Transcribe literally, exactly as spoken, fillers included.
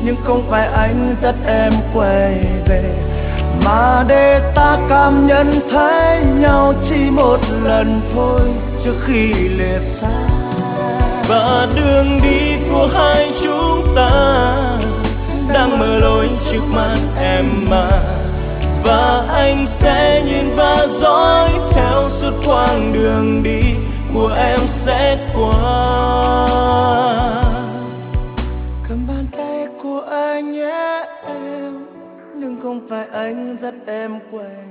nhưng không phải anh dắt em quay về, mà để ta cảm nhận thấy nhau chỉ một lần thôi trước khi lìa xa. Và đường đi của hai chúng ta đang mở lối trước mắt em mà, và anh sẽ nhìn và dõi theo suốt quãng đường đi của em sẽ qua. Cầm bàn tay của anh nhé em, nhưng không phải anh dắt em quay